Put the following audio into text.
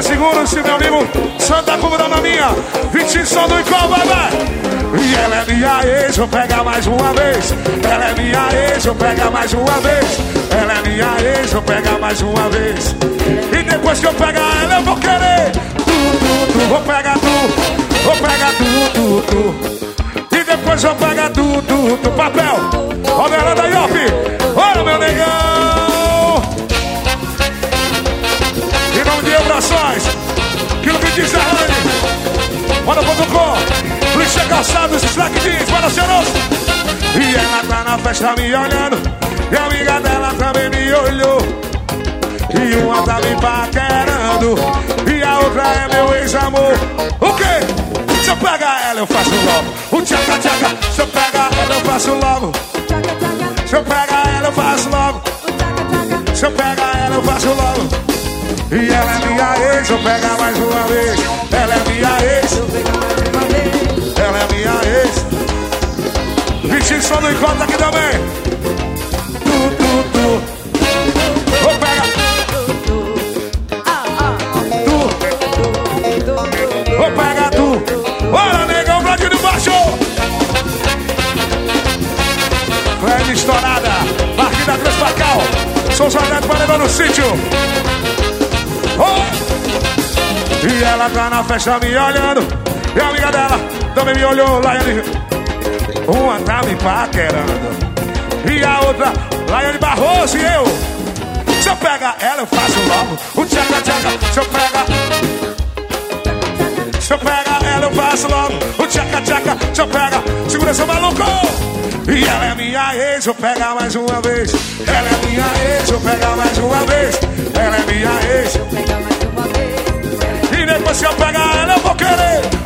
segundos, se meu amigo Santa Cuba da Maminha. 20 só no igual, vai. E ela é minha ex, vou pegar mais uma vez. Ela é minha ex, vou pegar mais uma vez. Ela é minha ex, vou pegar mais uma vez. E depois que eu pegar ela, eu vou querer vou pegar vou pegar e depois vou pegar papel. Olha ela da Iop, olha meu negão. Em nome de Vibrações, Quilo que diz Arlane, Moda.com, Luiz Calçados, Slack Jeans, para cheiroso. E ela tá na festa me olhando, e a amiga dela também me olhou. E uma tá me paquerando, e a outra é meu ex-amor. O quê? Se eu pegar ela eu faço logo o tchaca-tchaca. Se eu pegar ela eu faço logo. Se eu pegar ela eu faço logo. Se eu pegar ela eu faço logo. E ela é minha ex, eu pegar mais uma vez. Ela é minha ex, ela é minha ex. Vitinho só no encontro aqui também. Vou pegar vou pegar Bora, negão, Vladimir baixo. Fred estourada, Marquinhos da Transpacal, Souza Neto paredão no sítio. Oh! E ela tá na festa me olhando, e a amiga dela também me olhou, Laiane. Uma tá me paquerando, e a outra, Laiane Barroso e eu. Se eu pegar ela eu faço logo o tchaca-tchaca. Se eu pegar ela eu faço logo o tchaca-tchaca. Se eu pegar, segura seu maluco. E ela é minha ex, eu pegar mais uma vez. Ela é minha ex, eu pegar mais uma vez. Ela é minha ex, eu pegar mais uma vez. E depois se eu pegar ela eu vou querer